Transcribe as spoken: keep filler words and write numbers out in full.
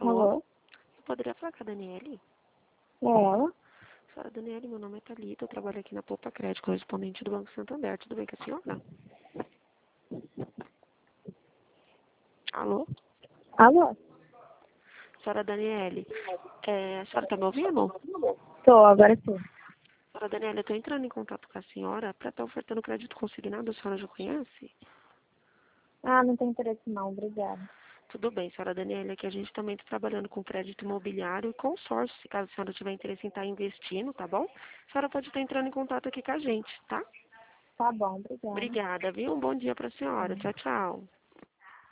Alô? Alô? Eu poderia falar com a Daniele? É ela? Senhora Daniele, meu nome é Thalita, eu trabalho aqui na Poupa Crédito, correspondente do Banco Santander. Tudo bem com a senhora? Alô? Alô? Senhora Daniele, é, a senhora tá me ouvindo? Tô, agora sim. Senhora Daniele, eu tô entrando em contato com a senhora para estar ofertando crédito consignado, a senhora já conhece? Ah, não tem interesse não, obrigada. Tudo bem, senhora Daniela, que a gente também está trabalhando com crédito imobiliário e consórcio, se caso a senhora tiver interesse em estar investindo, tá bom? A senhora pode estar entrando em contato aqui com a gente, tá? Tá bom, obrigada. Obrigada, viu? Um bom dia para a senhora. Tchau, tchau.